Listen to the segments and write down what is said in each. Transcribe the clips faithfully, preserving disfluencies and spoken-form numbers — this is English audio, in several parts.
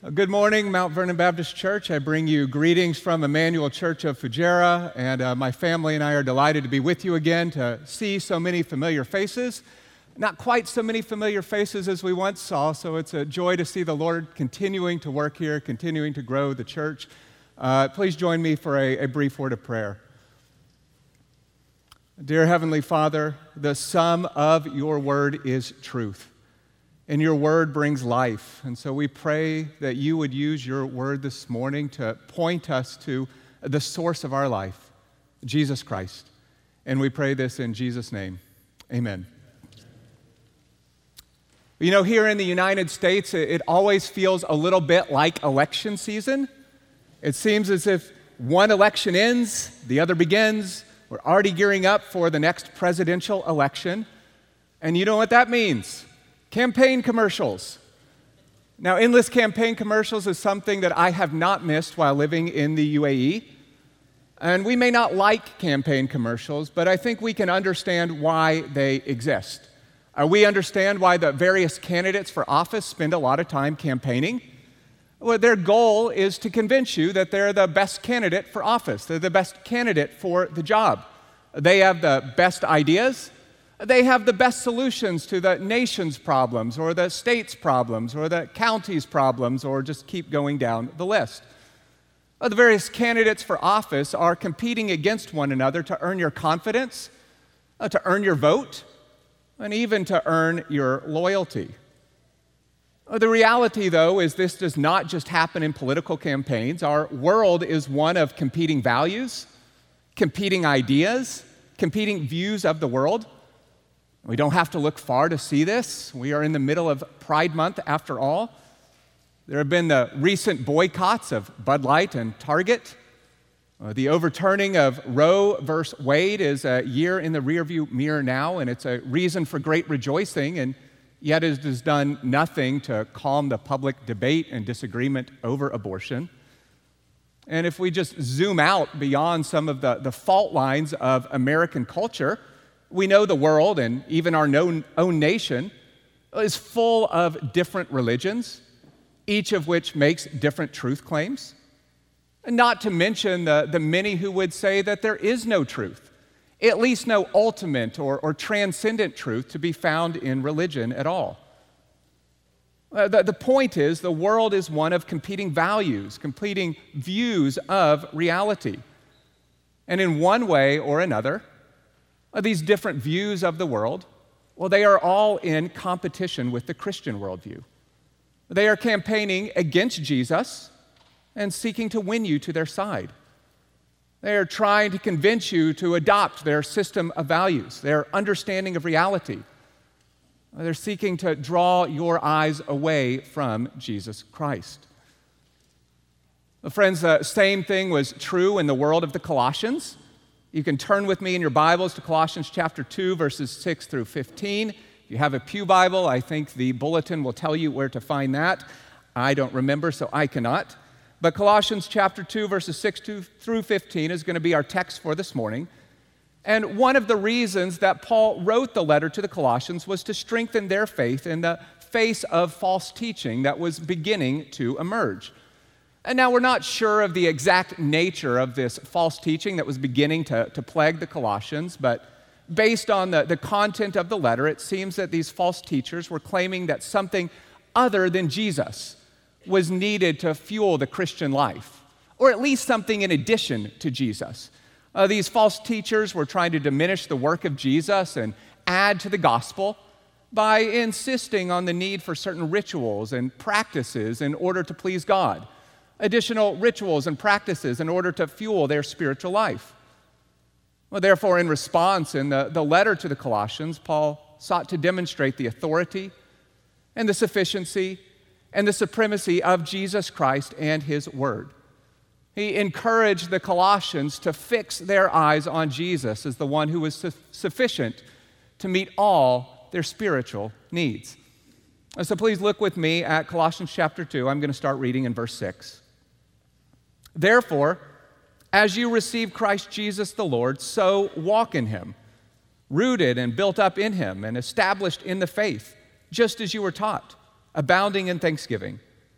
Good morning, Mount Vernon Baptist Church. I bring you greetings from Emmanuel Church of Fujairah, and uh, my family and I are delighted to be with you again, to see so many familiar faces. Not quite so many familiar faces as we once saw, so it's a joy to see the Lord continuing to work here, continuing to grow the church. Uh, please join me for a, a brief word of prayer. Dear Heavenly Father, the sum of your word is truth. And your word brings life. And so we pray that you would use your word this morning to point us to the source of our life, Jesus Christ. And we pray this in Jesus' name. Amen. You know, here in the United States, it always feels a little bit like election season. It seems as if one election ends, the other begins. We're already gearing up for the next presidential election. And you know what that means? Campaign commercials. Now, endless campaign commercials is something that I have not missed while living in the U A E. And we may not like campaign commercials, but I think we can understand why they exist. Uh, we understand why the various candidates for office spend a lot of time campaigning. Well, their goal is to convince you that they're the best candidate for office. They're the best candidate for the job. They have the best ideas. They have the best solutions to the nation's problems or the state's problems or the county's problems, or just keep going down the list. The various candidates for office are competing against one another to earn your confidence, to earn your vote, and even to earn your loyalty. The reality, though, is this does not just happen in political campaigns. Our world is one of competing values, competing ideas, competing views of the world. We don't have to look far to see this. We are in the middle of Pride Month, after all. There have been the recent boycotts of Bud Light and Target. Uh, the overturning of Roe versus Wade is a year in the rearview mirror now, and it's a reason for great rejoicing, and yet it has done nothing to calm the public debate and disagreement over abortion. And if we just zoom out beyond some of the, the fault lines of American culture, we know the world, and even our own, own nation, is full of different religions, each of which makes different truth claims. And not to mention the, the many who would say that there is no truth, at least no ultimate or, or transcendent truth to be found in religion at all. Uh, the, the point is, the world is one of competing values, competing views of reality. And in one way or another, these different views of the world, well, they are all in competition with the Christian worldview. They are campaigning against Jesus and seeking to win you to their side. They are trying to convince you to adopt their system of values, their understanding of reality. They're seeking to draw your eyes away from Jesus Christ. Well, friends, the same thing was true in the world of the Colossians. You can turn with me in your Bibles to Colossians chapter two, verses six through fifteen. If you have a pew Bible, I think the bulletin will tell you where to find that. I don't remember, so I cannot. But Colossians chapter two, verses six through fifteen is going to be our text for this morning. And one of the reasons that Paul wrote the letter to the Colossians was to strengthen their faith in the face of false teaching that was beginning to emerge. And now we're not sure of the exact nature of this false teaching that was beginning to, to plague the Colossians, but based on the, the content of the letter, it seems that these false teachers were claiming that something other than Jesus was needed to fuel the Christian life, or at least something in addition to Jesus. Uh, these false teachers were trying to diminish the work of Jesus and add to the gospel by insisting on the need for certain rituals and practices in order to please God. Additional rituals and practices in order to fuel their spiritual life. Well, therefore, in response, in the, the letter to the Colossians, Paul sought to demonstrate the authority and the sufficiency and the supremacy of Jesus Christ and His Word. He encouraged the Colossians to fix their eyes on Jesus as the one who was su- sufficient to meet all their spiritual needs. So please look with me at Colossians chapter two. I'm going to start reading in verse six. Therefore, as you receive Christ Jesus the Lord, so walk in Him, rooted and built up in Him and established in the faith, just as you were taught, abounding in thanksgiving.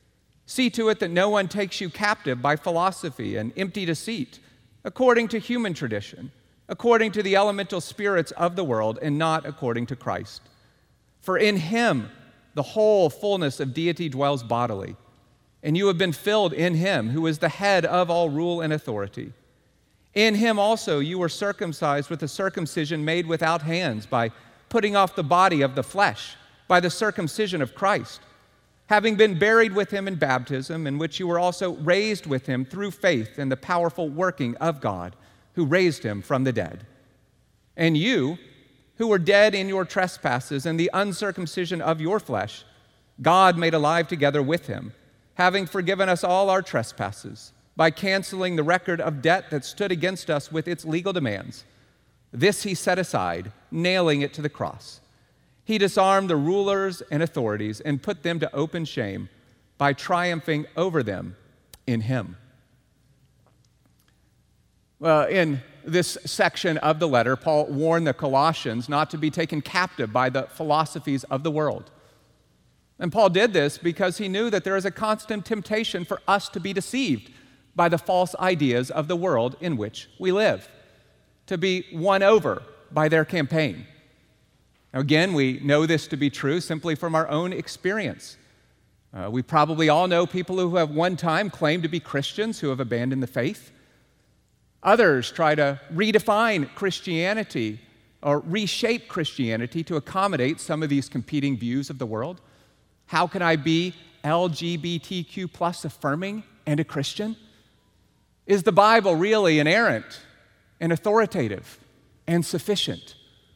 See to it that no one takes you captive by philosophy and empty deceit, according to human tradition, according to the elemental spirits of the world, and not according to Christ. For in him the whole fullness of deity dwells bodily, and you have been filled in him, who is the head of all rule and authority. In him also you were circumcised with a circumcision made without hands, by putting off the body of the flesh, by the circumcision of Christ, having been buried with him in baptism, in which you were also raised with him through faith in the powerful working of God, who raised him from the dead. And you, who were dead in your trespasses and the uncircumcision of your flesh, God made alive together with him, having forgiven us all our trespasses, by canceling the record of debt that stood against us with its legal demands. This he set aside, nailing it to the cross. He disarmed the rulers and authorities and put them to open shame by triumphing over them in him. Well, in this section of the letter, Paul warned the Colossians not to be taken captive by the philosophies of the world. And Paul did this because he knew that there is a constant temptation for us to be deceived by the false ideas of the world in which we live, to be won over by their campaign. Now, again, we know this to be true simply from our own experience. Uh, we probably all know people who have one time claimed to be Christians who have abandoned the faith. Others try to redefine Christianity or reshape Christianity to accommodate some of these competing views of the world. How can I be L G B T Q plus affirming and a Christian? Is the Bible really inerrant and authoritative and sufficient?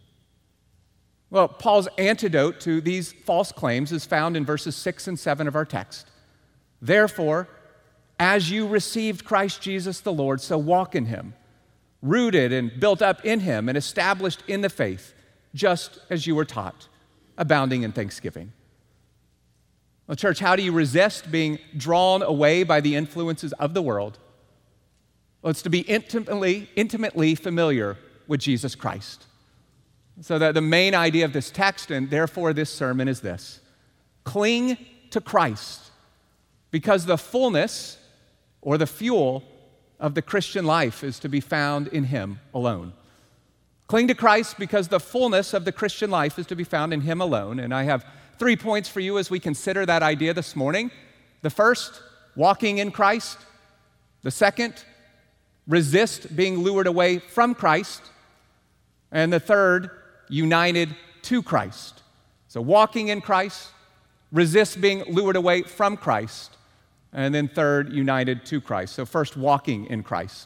Well, Paul's antidote to these false claims is found in verses six and seven of our text. Therefore, as you received Christ Jesus the Lord, so walk in him, rooted and built up in him and established in the faith, just as you were taught, abounding in thanksgiving. Well, church, how do you resist being drawn away by the influences of the world? Well, it's to be intimately, intimately familiar with Jesus Christ. So that the main idea of this text, and therefore this sermon, is this: cling to Christ, because the fullness or the fuel of the Christian life is to be found in him alone. Cling to Christ because the fullness of the Christian life is to be found in him alone. And I have three points for you as we consider that idea this morning. The first, walking in Christ. The second, resist being lured away from Christ. And the third, united to Christ. So walking in Christ, resist being lured away from Christ, and then third, united to Christ. So first, walking in Christ.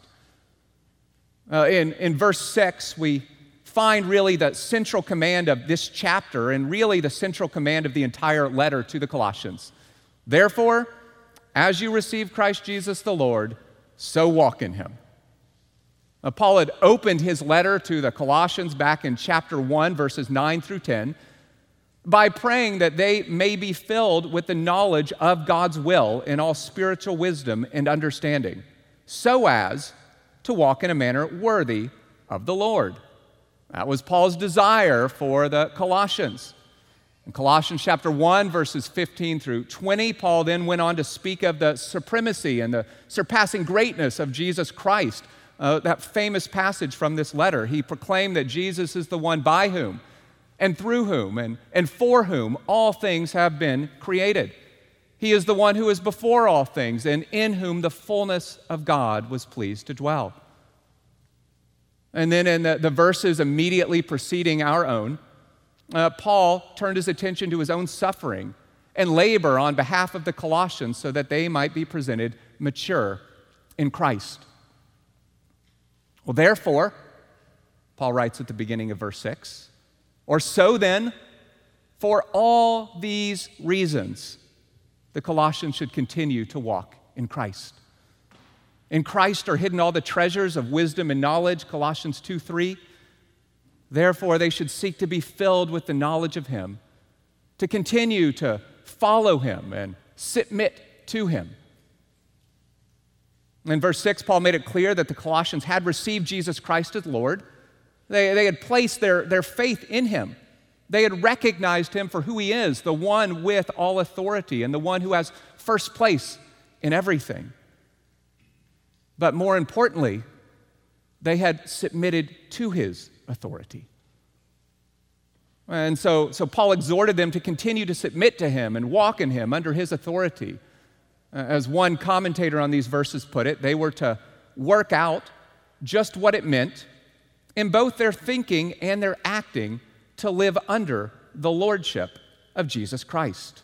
Uh, in, in verse six, we find really the central command of this chapter and really the central command of the entire letter to the Colossians. Therefore, as you receive Christ Jesus the Lord, so walk in him. Now, Paul had opened his letter to the Colossians back in chapter one, verses nine through ten, by praying that they may be filled with the knowledge of God's will in all spiritual wisdom and understanding, so as to walk in a manner worthy of the Lord. That was Paul's desire for the Colossians. In Colossians chapter one, verses fifteen through twenty, Paul then went on to speak of the supremacy and the surpassing greatness of Jesus Christ. Uh, that famous passage from this letter, he proclaimed that Jesus is the one by whom and through whom and, and for whom all things have been created. He is the one who is before all things and in whom the fullness of God was pleased to dwell. And then in the, the verses immediately preceding our own, uh, Paul turned his attention to his own suffering and labor on behalf of the Colossians so that they might be presented mature in Christ. Well, therefore, Paul writes at the beginning of verse six, or so then, for all these reasons, the Colossians should continue to walk in Christ. In Christ are hidden all the treasures of wisdom and knowledge, Colossians two three. Therefore, they should seek to be filled with the knowledge of him, to continue to follow him and submit to him. In verse six, Paul made it clear that the Colossians had received Jesus Christ as Lord. They, they had placed their, their faith in him. They had recognized him for who he is, the one with all authority and the one who has first place in everything. But more importantly, they had submitted to his authority. And so, so Paul exhorted them to continue to submit to him and walk in him under his authority. As one commentator on these verses put it, they were to work out just what it meant in both their thinking and their acting to live under the lordship of Jesus Christ.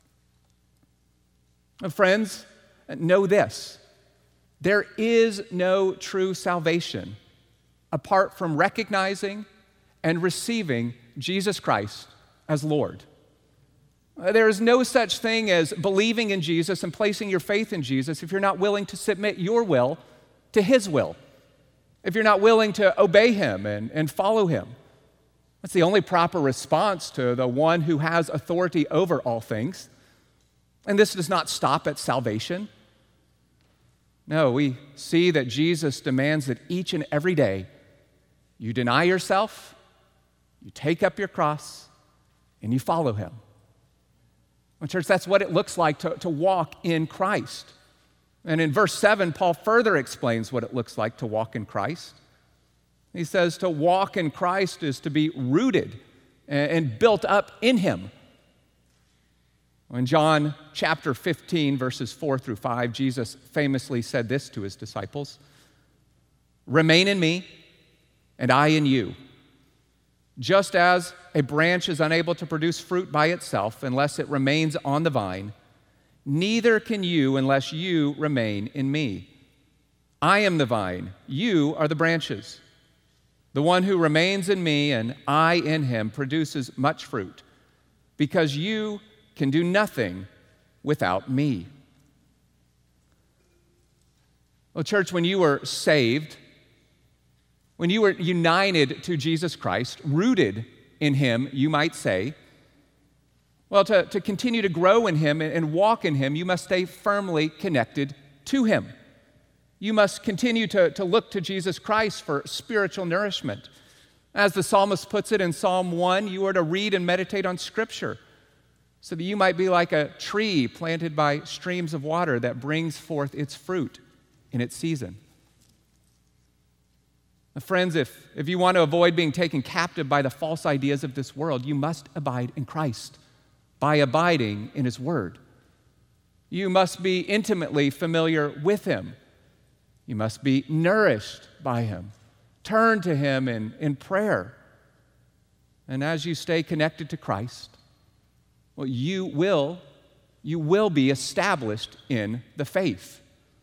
Friends, know this: there is no true salvation apart from recognizing and receiving Jesus Christ as Lord. There is no such thing as believing in Jesus and placing your faith in Jesus if you're not willing to submit your will to his will, if you're not willing to obey him and, and follow him. That's the only proper response to the one who has authority over all things. And this does not stop at salvation. No, we see that Jesus demands that each and every day you deny yourself, you take up your cross, and you follow him. Well, church, that's what it looks like to, to walk in Christ. And in verse seven, Paul further explains what it looks like to walk in Christ. He says to walk in Christ is to be rooted and, and built up in him. In John chapter fifteen, verses four through five, Jesus famously said this to his disciples: "Remain in me, and I in you. Just as a branch is unable to produce fruit by itself unless it remains on the vine, neither can you unless you remain in me. I am the vine, you are the branches. The one who remains in me and I in him produces much fruit, because you can do nothing without me." Well, church, when you were saved, when you were united to Jesus Christ, rooted in him, you might say, well, to, to continue to grow in him and walk in him, you must stay firmly connected to him. You must continue to, to look to Jesus Christ for spiritual nourishment. As the psalmist puts it in Psalm one, you are to read and meditate on Scripture so that you might be like a tree planted by streams of water that brings forth its fruit in its season. Friends, if, if you want to avoid being taken captive by the false ideas of this world, you must abide in Christ by abiding in his word. You must be intimately familiar with him. You must be nourished by him. Turn to him in, in prayer. And as you stay connected to Christ, well, you will, you will be established in the faith.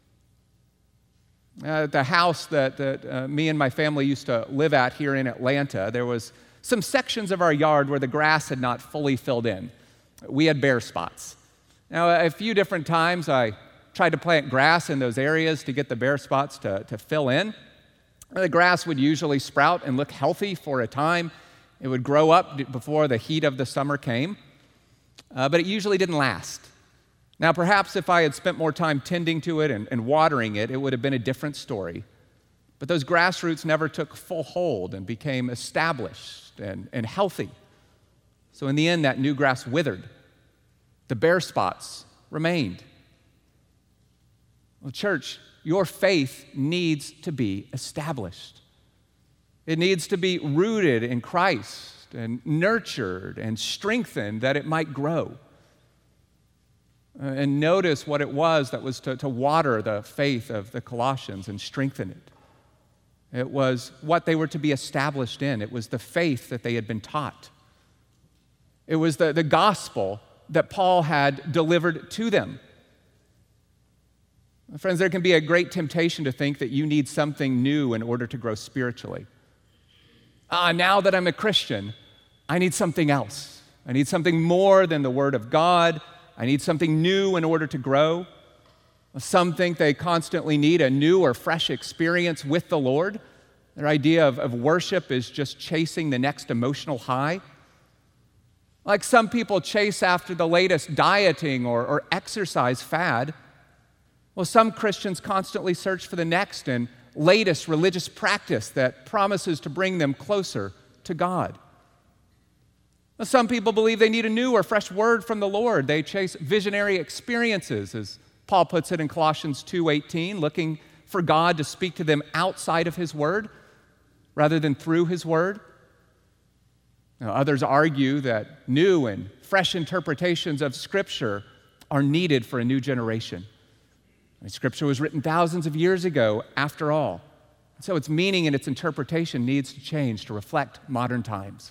Uh, the house that, that uh, me and my family used to live at here in Atlanta, there was some sections of our yard where the grass had not fully filled in. We had bare spots. Now, a few different times I tried to plant grass in those areas to get the bare spots to, to fill in. The grass would usually sprout and look healthy for a time. It would grow up before the heat of the summer came, uh, but it usually didn't last. Now, perhaps if I had spent more time tending to it and, and watering it, it would have been a different story. But those grassroots never took full hold and became established and, and healthy. So in the end, that new grass withered. The bare spots remained. Well, church, your faith needs to be established. It needs to be rooted in Christ and nurtured and strengthened that it might grow. Uh, and notice what it was that was to, to water the faith of the Colossians and strengthen it. It was what they were to be established in. It was the faith that they had been taught. It was the, the gospel that Paul had delivered to them. Friends, there can be a great temptation to think that you need something new in order to grow spiritually. Ah, now that I'm a Christian, I need something else. I need something more than the Word of God. I need something new in order to grow. Some think they constantly need a new or fresh experience with the Lord. Their idea of, of worship is just chasing the next emotional high. Like some people chase after the latest dieting or, or exercise fad, well, some Christians constantly search for the next and latest religious practice that promises to bring them closer to God. Some people believe they need a new or fresh word from the Lord. They chase visionary experiences, as Paul puts it in Colossians two eighteen, looking for God to speak to them outside of his word rather than through his word. Now, others argue that new and fresh interpretations of Scripture are needed for a new generation. I mean, Scripture was written thousands of years ago, after all. So its meaning and its interpretation needs to change to reflect modern times.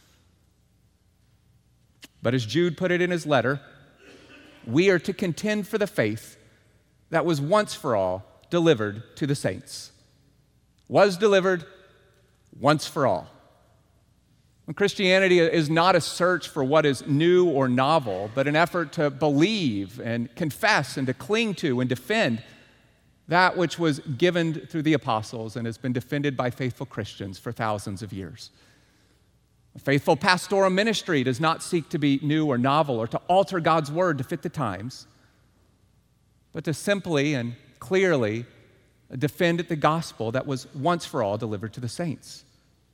But as Jude put it in his letter, we are to contend for the faith that was once for all delivered to the saints. Was delivered once for all. And Christianity is not a search for what is new or novel, but an effort to believe and confess and to cling to and defend that which was given through the apostles and has been defended by faithful Christians for thousands of years. A faithful pastoral ministry does not seek to be new or novel or to alter God's word to fit the times, but to simply and clearly defend the gospel that was once for all delivered to the saints.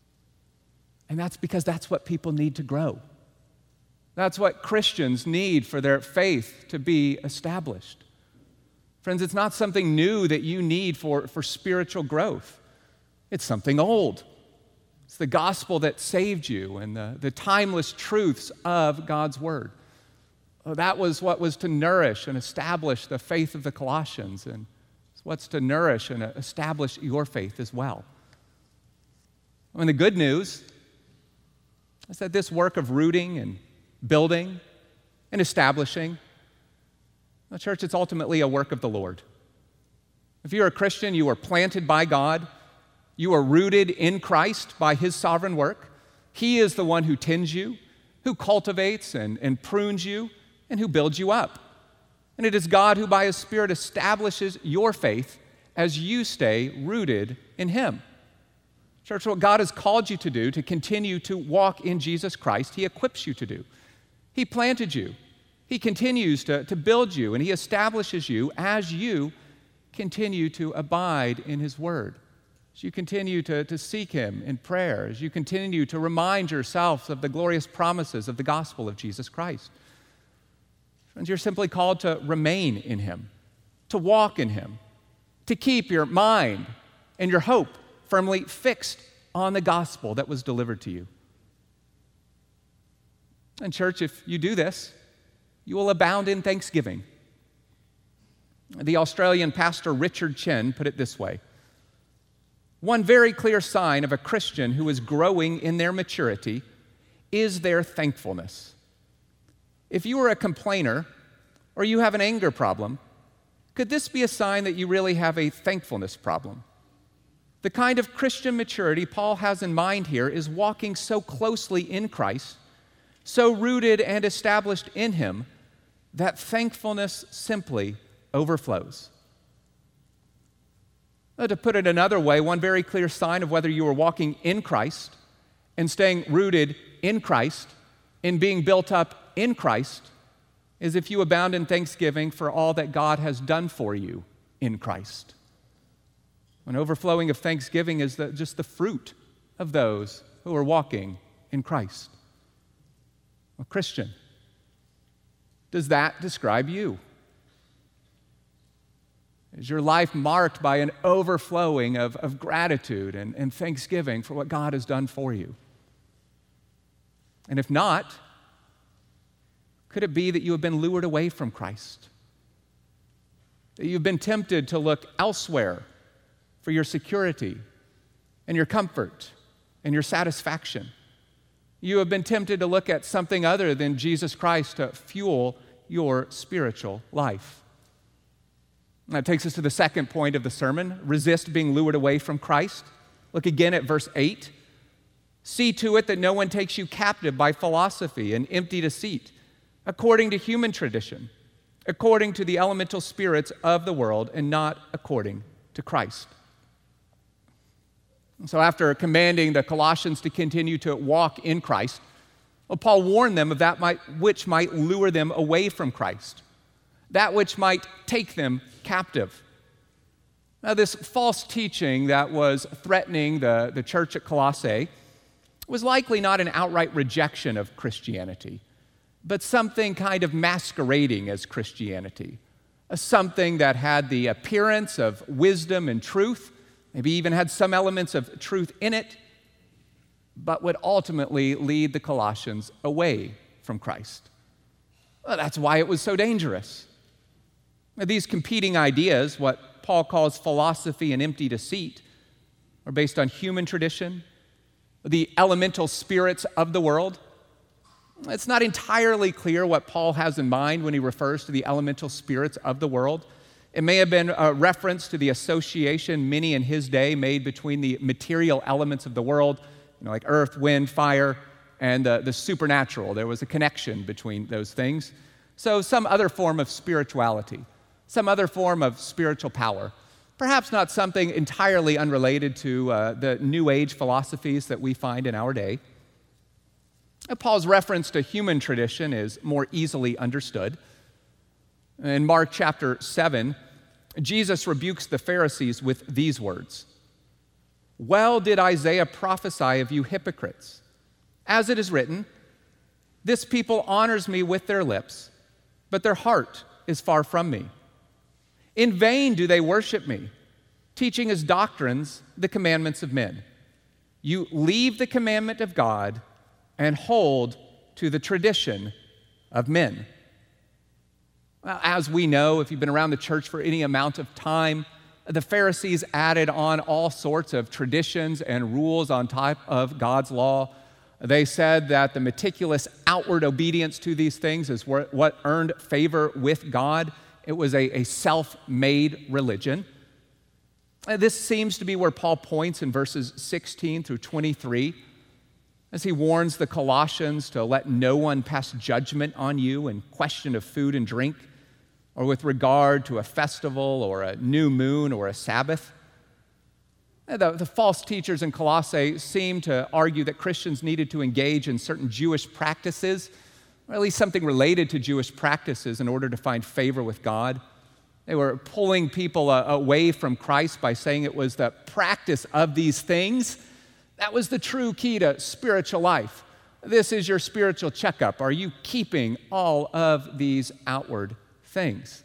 And that's because that's what people need to grow. That's what Christians need for their faith to be established. Friends, it's not something new that you need for, for spiritual growth. It's something old. It's the gospel that saved you and the, the timeless truths of God's word. Oh, that was what was to nourish and establish the faith of the Colossians, and it's what's to nourish and establish your faith as well. I mean, the good news is that this work of rooting and building and establishing, the church, it's ultimately a work of the Lord. If you're a Christian, you are planted by God. You are rooted in Christ by his sovereign work. He is the one who tends you, who cultivates and, and prunes you, and who builds you up. And it is God who by his Spirit establishes your faith as you stay rooted in him. Church, what God has called you to do, to continue to walk in Jesus Christ, he equips you to do. He planted you. He continues to, to build you, and he establishes you as you continue to abide in his word. As you continue to, to seek him in prayer, as you continue to remind yourself of the glorious promises of the gospel of Jesus Christ. Friends, you're simply called to remain in him, to walk in him, to keep your mind and your hope firmly fixed on the gospel that was delivered to you. And church, if you do this, you will abound in thanksgiving. The Australian pastor Richard Chen put it this way: one very clear sign of a Christian who is growing in their maturity is their thankfulness. If you are a complainer or you have an anger problem, could this be a sign that you really have a thankfulness problem? The kind of Christian maturity Paul has in mind here is walking so closely in Christ, so rooted and established in him, that thankfulness simply overflows. Uh, to put it another way, one very clear sign of whether you are walking in Christ and staying rooted in Christ, in being built up in Christ, is if you abound in thanksgiving for all that God has done for you in Christ. An overflowing of thanksgiving is the, just the fruit of those who are walking in Christ. A Christian, does that describe you? Is your life marked by an overflowing of, of gratitude and, and thanksgiving for what God has done for you? And if not, could it be that you have been lured away from Christ? That you've been tempted to look elsewhere for your security and your comfort and your satisfaction? You have been tempted to look at something other than Jesus Christ to fuel your spiritual life. That takes us to the second point of the sermon: resist being lured away from Christ. Look again at verse eight. See to it that no one takes you captive by philosophy and empty deceit, according to human tradition, according to the elemental spirits of the world, and not according to Christ. So after commanding the Colossians to continue to walk in Christ, well, Paul warned them of that might, which might lure them away from Christ, that which might take them captive. Now, this false teaching that was threatening the, the church at Colossae was likely not an outright rejection of Christianity, but something kind of masquerading as Christianity, a something that had the appearance of wisdom and truth, maybe even had some elements of truth in it, but would ultimately lead the Colossians away from Christ. Well, that's why it was so dangerous. Now, these competing ideas, what Paul calls philosophy and empty deceit, are based on human tradition, the elemental spirits of the world. It's not entirely clear what Paul has in mind when he refers to the elemental spirits of the world. It may have been a reference to the association many in his day made between the material elements of the world, you know, like earth, wind, fire, and the, the supernatural. There was a connection between those things. So some other form of spirituality, some other form of spiritual power. Perhaps not something entirely unrelated to uh, the New Age philosophies that we find in our day. Paul's reference to human tradition is more easily understood. In Mark chapter seven, Jesus rebukes the Pharisees with these words: "Well did Isaiah prophesy of you hypocrites. As it is written, this people honors me with their lips, but their heart is far from me. In vain do they worship me, teaching as doctrines the commandments of men. You leave the commandment of God and hold to the tradition of men." Well, as we know, if you've been around the church for any amount of time, the Pharisees added on all sorts of traditions and rules on top of God's law. They said that the meticulous outward obedience to these things is what earned favor with God. It was a, a self-made religion. This seems to be where Paul points in verses sixteen through twenty-three, as he warns the Colossians to let no one pass judgment on you in question of food and drink, or with regard to a festival or a new moon or a Sabbath. The, the false teachers in Colossae seem to argue that Christians needed to engage in certain Jewish practices, or at least something related to Jewish practices, in order to find favor with God. They were pulling people uh, away from Christ by saying it was the practice of these things that was the true key to spiritual life. This is your spiritual checkup. Are you keeping all of these outward things?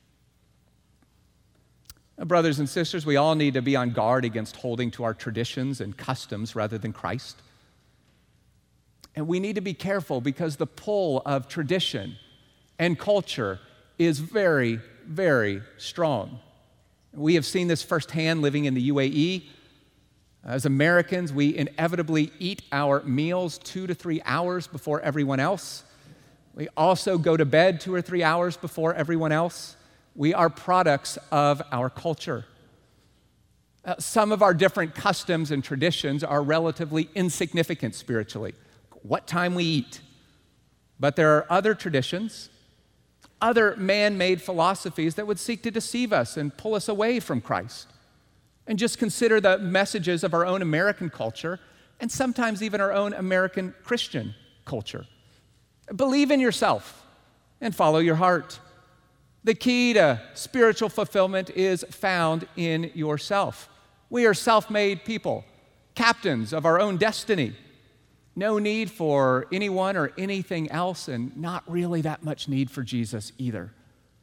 Now, brothers and sisters, we all need to be on guard against holding to our traditions and customs rather than Christ. And we need to be careful because the pull of tradition and culture is very, very strong. We have seen this firsthand living in the U A E. As Americans, we inevitably eat our meals two to three hours before everyone else. We also go to bed two or three hours before everyone else. We are products of our culture. Uh, some of our different customs and traditions are relatively insignificant spiritually. What time we eat. But there are other traditions, other man-made philosophies that would seek to deceive us and pull us away from Christ. And just consider the messages of our own American culture and sometimes even our own American Christian culture. Believe in yourself and follow your heart. The key to spiritual fulfillment is found in yourself. We are self-made people, captains of our own destiny. No need for anyone or anything else, and not really that much need for Jesus either.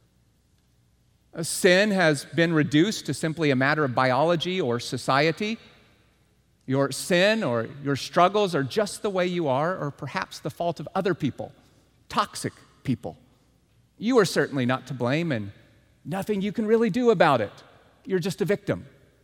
Sin has been reduced to simply a matter of biology or society. Your sin or your struggles are just the way you are, or perhaps the fault of other people, toxic people. You are certainly not to blame, and nothing you can really do about it. You're just a victim.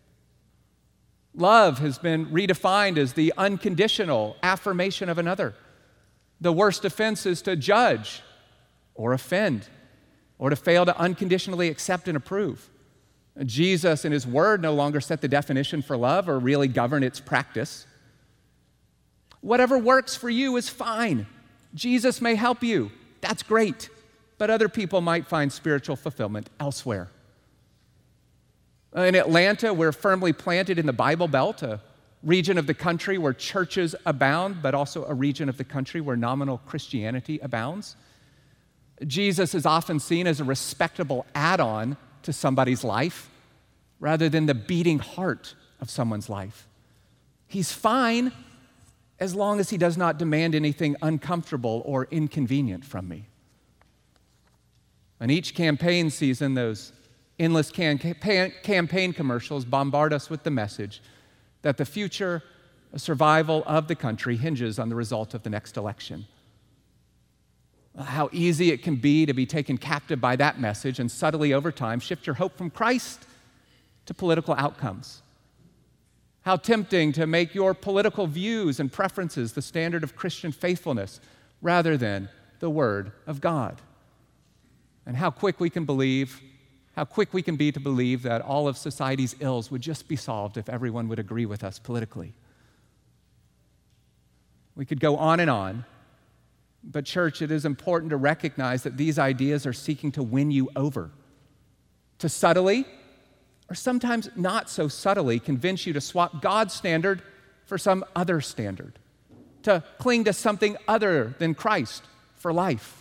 Love has been redefined as the unconditional affirmation of another. The worst offense is to judge or offend, or to fail to unconditionally accept and approve. Jesus and his word no longer set the definition for love or really govern its practice. Whatever works for you is fine. Jesus may help you. That's great. But other people might find spiritual fulfillment elsewhere. In Atlanta, we're firmly planted in the Bible Belt, a region of the country where churches abound, but also a region of the country where nominal Christianity abounds. Jesus is often seen as a respectable add-on to somebody's life rather than the beating heart of someone's life. He's fine, as long as he does not demand anything uncomfortable or inconvenient from me. In each campaign season, those endless can- campaign commercials bombard us with the message that the future survival of the country hinges on the result of the next election. How easy it can be to be taken captive by that message and subtly over time shift your hope from Christ to political outcomes. How tempting to make your political views and preferences the standard of Christian faithfulness rather than the Word of God. And how quick we can believe, how quick we can be to believe that all of society's ills would just be solved if everyone would agree with us politically. We could go on and on, but church, it is important to recognize that these ideas are seeking to win you over, to subtly, or sometimes not so subtly, convince you to swap God's standard for some other standard, to cling to something other than Christ for life.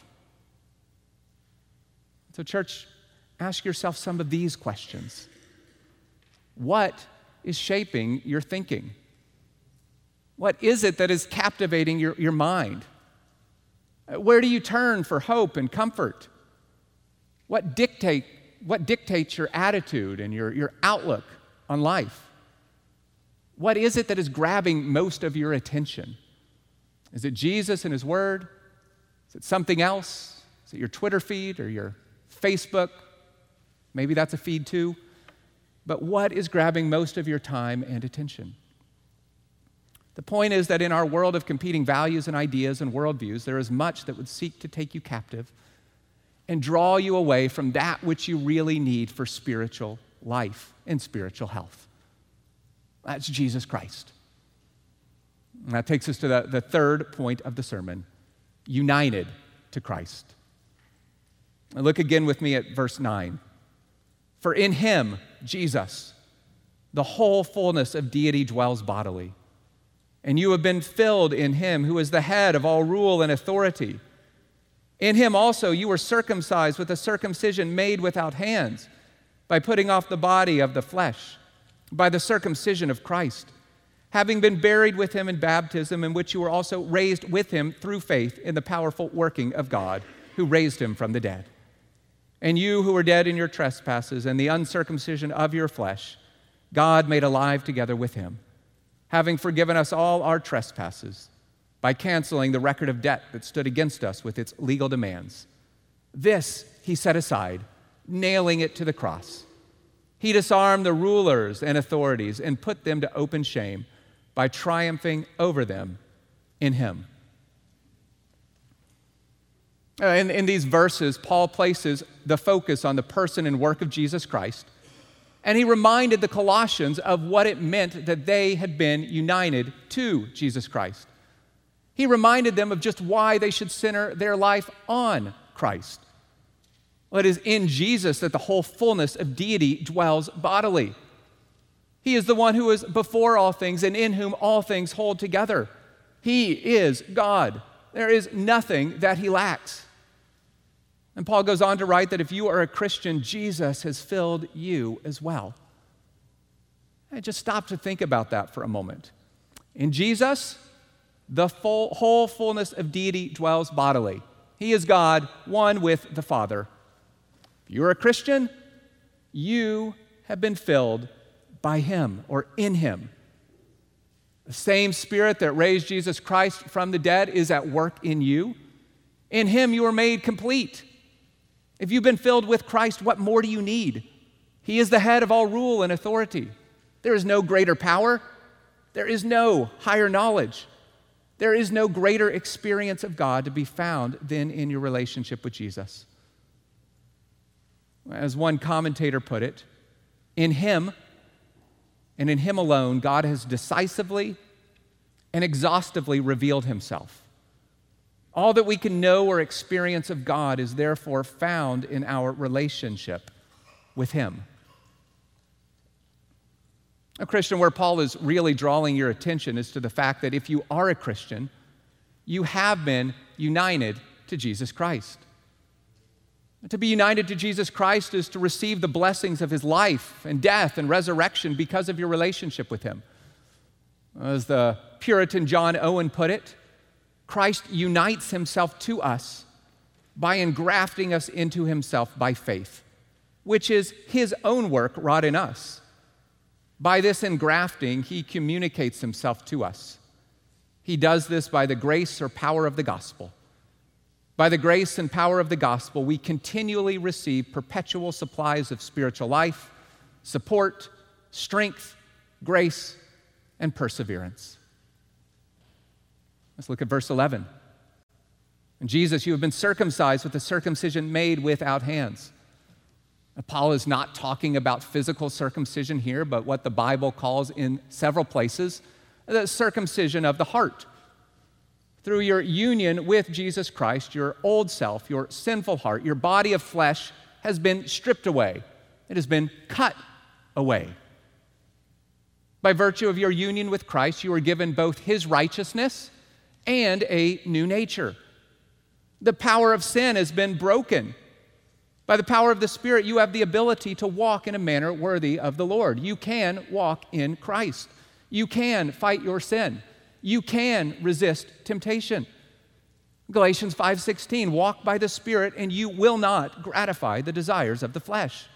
So, church, ask yourself some of these questions. What is shaping your thinking? What is it that is captivating your, your mind? Where do you turn for hope and comfort? What dictate, what dictates your attitude and your, your outlook on life? What is it that is grabbing most of your attention? Is it Jesus and His Word? Is it something else? Is it your Twitter feed or your Facebook? Maybe that's a feed too. But what is grabbing most of your time and attention? The point is that in our world of competing values and ideas and worldviews, there is much that would seek to take you captive and draw you away from that which you really need for spiritual life and spiritual health. That's Jesus Christ. And that takes us to the, the third point of the sermon, united to Christ. Now look again with me at verse nine. For in Him, Jesus, the whole fullness of deity dwells bodily. And you have been filled in Him who is the head of all rule and authority. In Him also you were circumcised with a circumcision made without hands, by putting off the body of the flesh, by the circumcision of Christ, having been buried with Him in baptism, in which you were also raised with Him through faith in the powerful working of God, who raised Him from the dead. And you who were dead in your trespasses and the uncircumcision of your flesh, God made alive together with Him, having forgiven us all our trespasses by canceling the record of debt that stood against us with its legal demands. This He set aside, nailing it to the cross. He disarmed the rulers and authorities and put them to open shame by triumphing over them in Him. Uh, in, in these verses, Paul places the focus on the person and work of Jesus Christ, and he reminded the Colossians of what it meant that they had been united to Jesus Christ. He reminded them of just why they should center their life on Christ. Well, it is in Jesus that the whole fullness of deity dwells bodily. He is the one who is before all things and in whom all things hold together. He is God. There is nothing that He lacks. And Paul goes on to write that if you are a Christian, Jesus has filled you as well. And just stop to think about that for a moment. In Jesus, the full, whole fullness of deity dwells bodily. He is God, one with the Father. If you're a Christian, you have been filled by Him or in Him. The same Spirit that raised Jesus Christ from the dead is at work in you. In Him you are made complete. If you've been filled with Christ, what more do you need? He is the head of all rule and authority. There is no greater power. There is no higher knowledge. There is no greater experience of God to be found than in your relationship with Jesus. As one commentator put it, in Him and in Him alone, God has decisively and exhaustively revealed Himself. All that we can know or experience of God is therefore found in our relationship with Him. A Christian, where Paul is really drawing your attention is to the fact that if you are a Christian, you have been united to Jesus Christ. To be united to Jesus Christ is to receive the blessings of His life and death and resurrection because of your relationship with Him. As the Puritan John Owen put it, Christ unites himself to us by engrafting us into himself by faith, which is his own work wrought in us. By this engrafting, he communicates himself to us. He does this by the grace or power of the gospel. By the grace and power of the gospel, we continually receive perpetual supplies of spiritual life, support, strength, grace, and perseverance. Let's look at verse eleven. And Jesus, you have been circumcised with a circumcision made without hands. Now, Paul is not talking about physical circumcision here, but what the Bible calls in several places the circumcision of the heart. Through your union with Jesus Christ, your old self, your sinful heart, your body of flesh has been stripped away. It has been cut away. By virtue of your union with Christ, you are given both his righteousness and a new nature. The power of sin has been broken. By the power of the Spirit, you have the ability to walk in a manner worthy of the Lord. You can walk in Christ. You can fight your sin. You can resist temptation. Galatians five sixteen, walk by the Spirit and you will not gratify the desires of the flesh.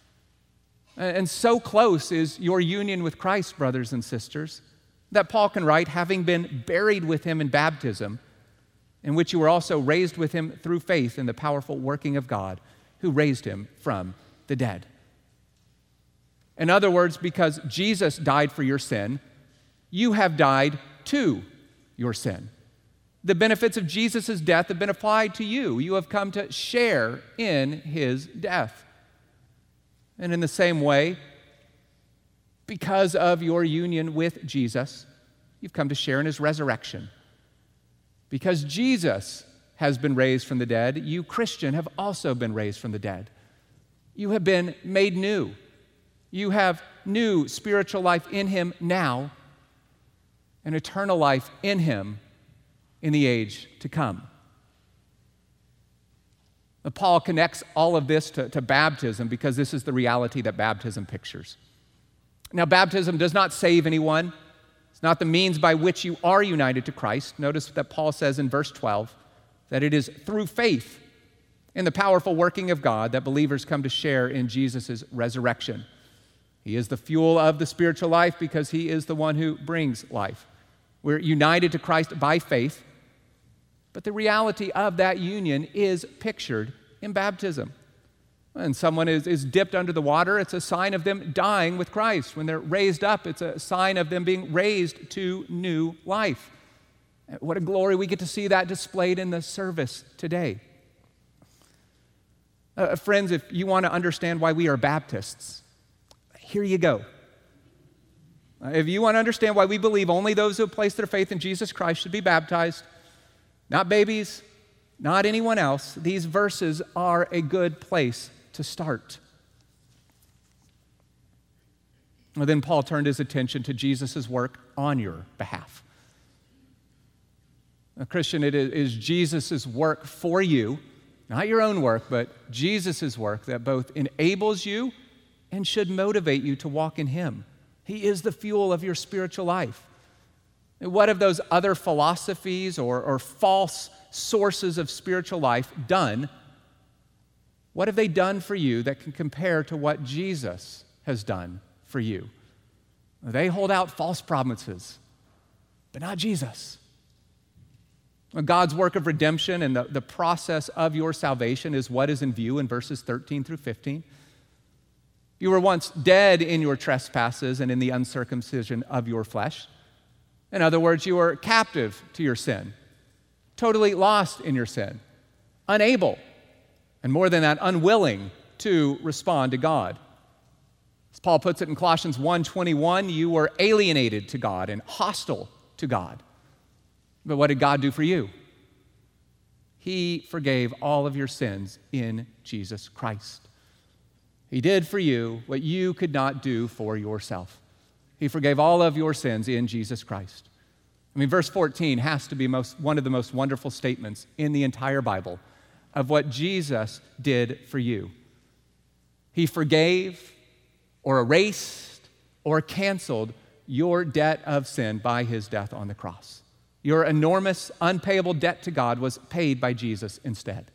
And so close is your union with Christ, brothers and sisters, that Paul can write, having been buried with him in baptism, in which you were also raised with him through faith in the powerful working of God, who raised him from the dead. In other words, because Jesus died for your sin, you have died to your sin. The benefits of Jesus' death have been applied to you. You have come to share in his death. And in the same way, because of your union with Jesus, you've come to share in his resurrection. Because Jesus has been raised from the dead, you, Christian, have also been raised from the dead. You have been made new. You have new spiritual life in him now, and eternal life in him in the age to come. Now, Paul connects all of this to, to baptism because this is the reality that baptism pictures. Now, baptism does not save anyone. It's not the means by which you are united to Christ. Notice that Paul says in verse twelve that it is through faith in the powerful working of God that believers come to share in Jesus' resurrection. He is the fuel of the spiritual life because he is the one who brings life. We're united to Christ by faith, but the reality of that union is pictured in baptism. When someone is, is dipped under the water, it's a sign of them dying with Christ. When they're raised up, it's a sign of them being raised to new life. What a glory we get to see that displayed in the service today. Uh, friends, if you want to understand why we are Baptists, here you go. Uh, if you want to understand why we believe only those who have placed their faith in Jesus Christ should be baptized, not babies, not anyone else, these verses are a good place to start. Well, then Paul turned his attention to Jesus' work on your behalf. Now, Christian, it is Jesus' work for you, not your own work, but Jesus' work that both enables you and should motivate you to walk in him. He is the fuel of your spiritual life. And what have those other philosophies or, or false sources of spiritual life done? What have they done for you that can compare to what Jesus has done for you? They hold out false promises, but not Jesus. God's work of redemption and the, the process of your salvation is what is in view in verses thirteen through fifteen. You were once dead in your trespasses and in the uncircumcision of your flesh. In other words, you were captive to your sin, totally lost in your sin, unable, and more than that, unwilling to respond to God. As Paul puts it in Colossians one twenty-one, you were alienated to God and hostile to God. But what did God do for you? He forgave all of your sins in Jesus Christ. He did for you what you could not do for yourself. He forgave all of your sins in Jesus Christ. I mean, verse fourteen has to be most, one of the most wonderful statements in the entire Bible of what Jesus did for you. He forgave or erased or canceled your debt of sin by his death on the cross. Your enormous, unpayable debt to God was paid by Jesus instead.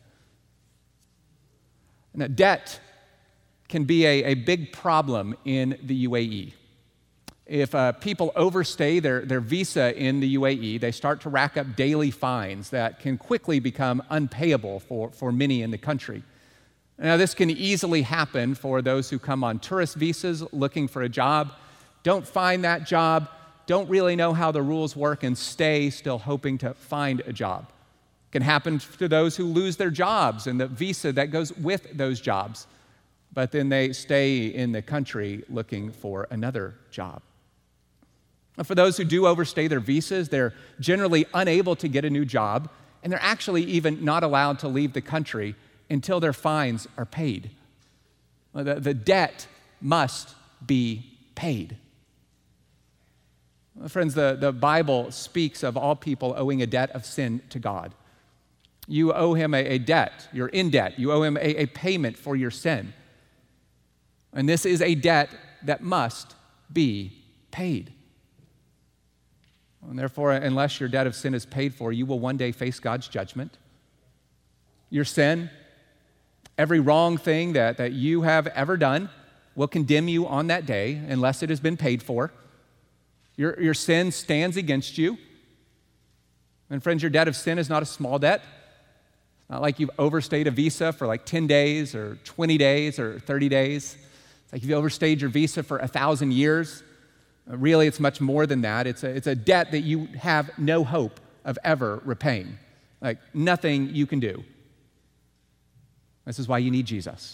Now, debt can be a, a big problem in the U A E. If uh, people overstay their, their visa in the U A E, they start to rack up daily fines that can quickly become unpayable for, for many in the country. Now, this can easily happen for those who come on tourist visas looking for a job, don't find that job, don't really know how the rules work, and stay still hoping to find a job. It can happen to those who lose their jobs and the visa that goes with those jobs, but then they stay in the country looking for another job. For those who do overstay their visas, they're generally unable to get a new job, and they're actually even not allowed to leave the country until their fines are paid. The, the debt must be paid. Friends, the, the Bible speaks of all people owing a debt of sin to God. You owe him a, a debt. You're in debt. You owe him a, a payment for your sin. And this is a debt that must be paid. And therefore, unless your debt of sin is paid for, you will one day face God's judgment. Your sin, every wrong thing that, that you have ever done, will condemn you on that day unless it has been paid for. Your, your sin stands against you. And friends, your debt of sin is not a small debt. It's not like you've overstayed a visa for like ten days or twenty days or thirty days. It's like you've overstayed your visa for a thousand years. Really, it's much more than that. It's a, it's a debt that you have no hope of ever repaying. Like nothing you can do. This is why you need Jesus.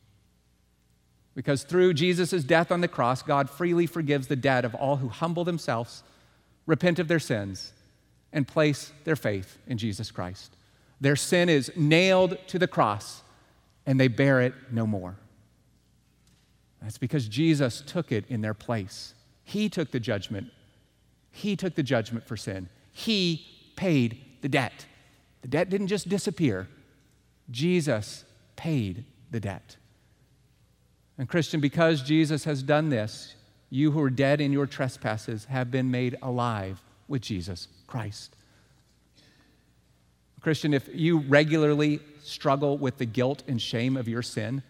Because through Jesus' death on the cross, God freely forgives the debt of all who humble themselves, repent of their sins, and place their faith in Jesus Christ. Their sin is nailed to the cross, and they bear it no more. That's because Jesus took it in their place. He took the judgment. He took the judgment for sin. He paid the debt. The debt didn't just disappear. Jesus paid the debt. And Christian, because Jesus has done this, you who are dead in your trespasses have been made alive with Jesus Christ. Christian, if you regularly struggle with the guilt and shame of your sin,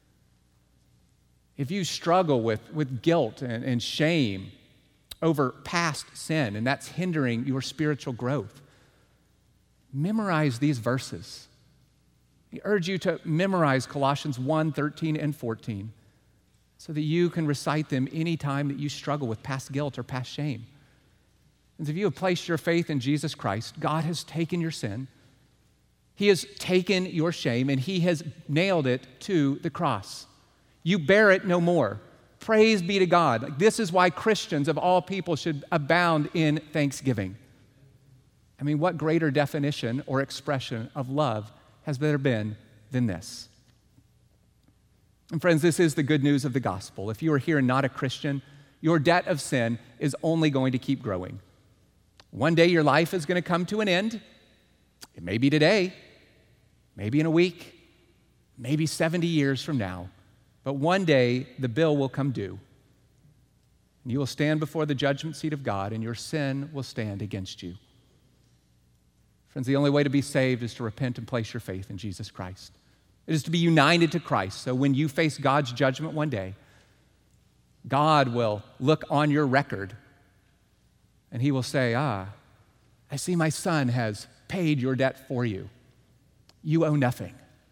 if you struggle with, with guilt and, and shame over past sin, and that's hindering your spiritual growth, memorize these verses. I urge you to memorize Colossians one, thirteen, and fourteen so that you can recite them anytime that you struggle with past guilt or past shame. And if you have placed your faith in Jesus Christ, God has taken your sin, He has taken your shame, and He has nailed it to the cross. You bear it no more. Praise be to God. Like, this is why Christians of all people should abound in thanksgiving. I mean, what greater definition or expression of love has there been than this? And friends, this is the good news of the gospel. If you are here and not a Christian, your debt of sin is only going to keep growing. One day your life is going to come to an end. It may be today, maybe in a week, maybe seventy years from now. But one day the bill will come due. And you will stand before the judgment seat of God, and your sin will stand against you. Friends, the only way to be saved is to repent and place your faith in Jesus Christ. It is to be united to Christ, so when you face God's judgment one day, God will look on your record and He will say, ah, I see my son has paid your debt for you. You owe nothing.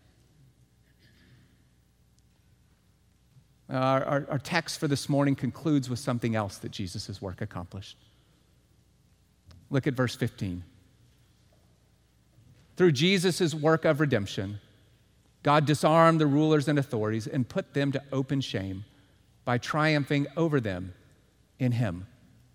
Our, our, our text for this morning concludes with something else that Jesus' work accomplished. Look at verse fifteen. Through Jesus' work of redemption, God disarmed the rulers and authorities and put them to open shame by triumphing over them in Him.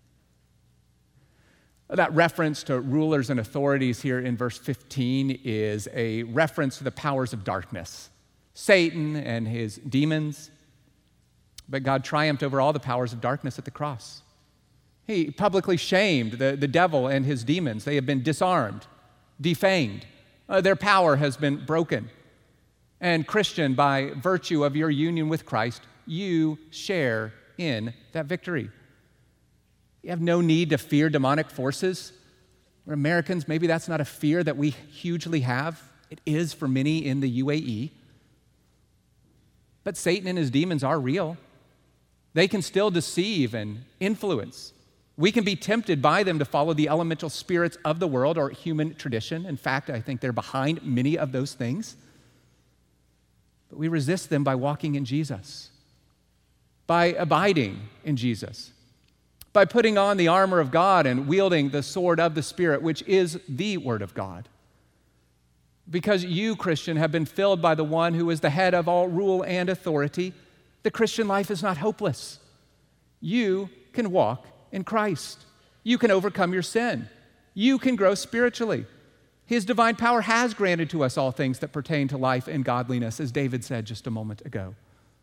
That reference to rulers and authorities here in verse fifteen is a reference to the powers of darkness, Satan and his demons. But God triumphed over all the powers of darkness at the cross. He publicly shamed the, the devil and his demons. They have been disarmed, defanged. Uh, their power has been broken. And Christian, by virtue of your union with Christ, you share in that victory. You have no need to fear demonic forces. For Americans, maybe that's not a fear that we hugely have. It is for many in the U A E. But Satan and his demons are real. They can still deceive and influence. We can be tempted by them to follow the elemental spirits of the world or human tradition. In fact, I think they're behind many of those things. But we resist them by walking in Jesus, by abiding in Jesus, by putting on the armor of God and wielding the sword of the Spirit, which is the Word of God. Because you, Christian, have been filled by the one who is the head of all rule and authority, the Christian life is not hopeless. You can walk in Christ. You can overcome your sin. You can grow spiritually. His divine power has granted to us all things that pertain to life and godliness, as David said just a moment ago.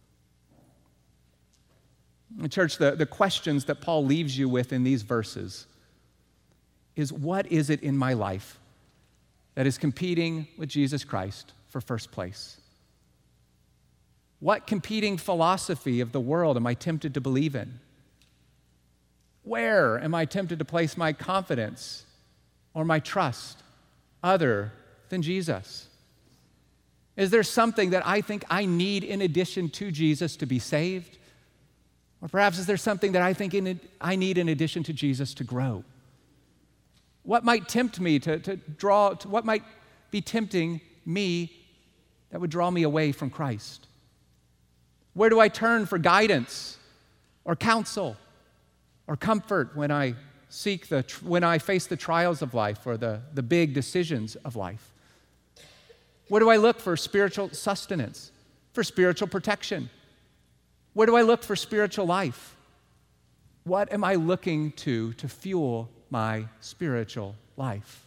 Church, the, the questions that Paul leaves you with in these verses is, what is it in my life that is competing with Jesus Christ for first place? What competing philosophy of the world am I tempted to believe in? Where am I tempted to place my confidence or my trust other than Jesus? Is there something that I think I need in addition to Jesus to be saved? Or perhaps is there something that I think in, I need in addition to Jesus to grow? What might tempt me to, to draw, to, what might be tempting me that would draw me away from Christ? Where do I turn for guidance or counsel or comfort when I seek the, when I face the trials of life or the, the big decisions of life? Where do I look for spiritual sustenance, for spiritual protection? Where do I look for spiritual life? What am I looking to to fuel my spiritual life?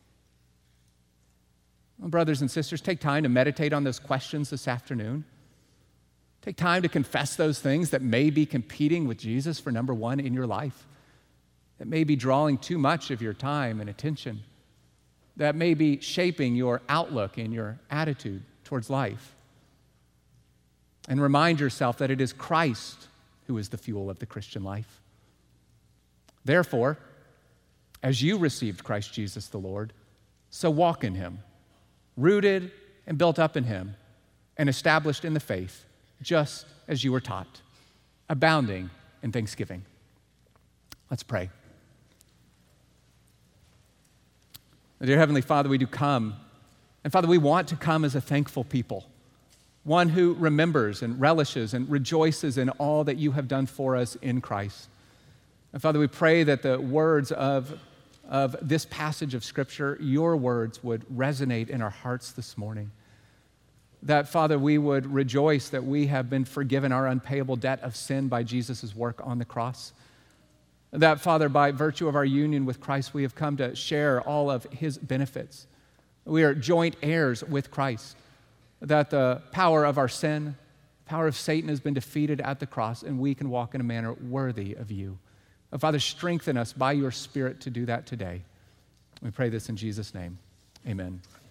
Well, brothers and sisters, take time to meditate on those questions this afternoon. Take time to confess those things that may be competing with Jesus for number one in your life, that may be drawing too much of your time and attention, that may be shaping your outlook and your attitude towards life. And remind yourself that it is Christ who is the fuel of the Christian life. Therefore, as you received Christ Jesus the Lord, so walk in him, rooted and built up in him, and established in the faith, just as you were taught, abounding in thanksgiving. Let's pray. Dear Heavenly Father, we do come, and Father, we want to come as a thankful people, one who remembers and relishes and rejoices in all that you have done for us in Christ. And Father, we pray that the words of, of this passage of Scripture, your words, would resonate in our hearts this morning. That, Father, we would rejoice that we have been forgiven our unpayable debt of sin by Jesus' work on the cross. That, Father, by virtue of our union with Christ, we have come to share all of his benefits. We are joint heirs with Christ. That the power of our sin, the power of Satan has been defeated at the cross, and we can walk in a manner worthy of you. Oh, Father, strengthen us by your Spirit to do that today. We pray this in Jesus' name. Amen.